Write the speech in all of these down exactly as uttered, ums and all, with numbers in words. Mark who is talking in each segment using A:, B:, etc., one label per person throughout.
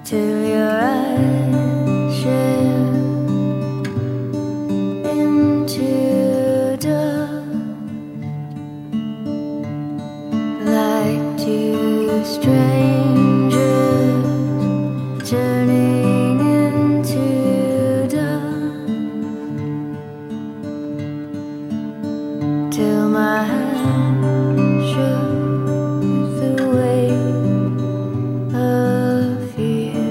A: till your eyes shift into dust, like two strangers turning into dust, till my hand shook the weight of fear.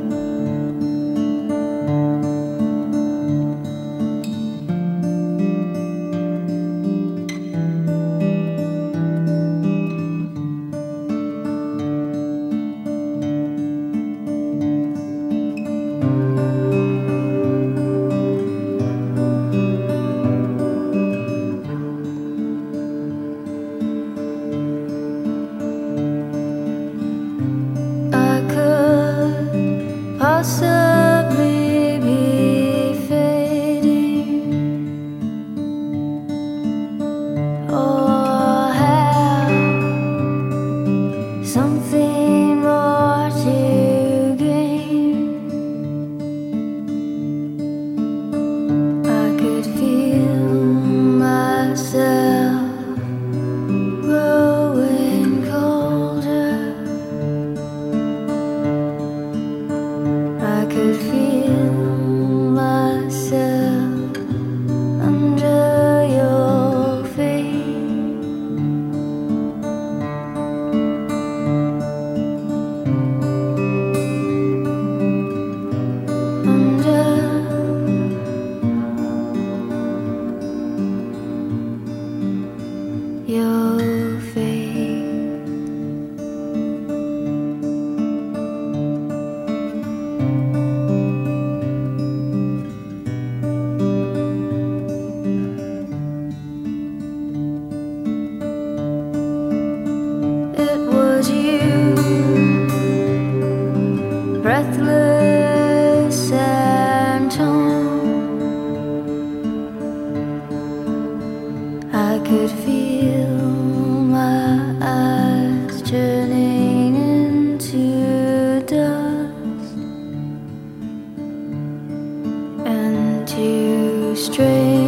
A: Possibly be fading, or have something more to gain. I could feel myself growing colder. I could feel myself under your feet. Under your feet. Breathless and torn, I could feel my eyes turning into dust, and two strangers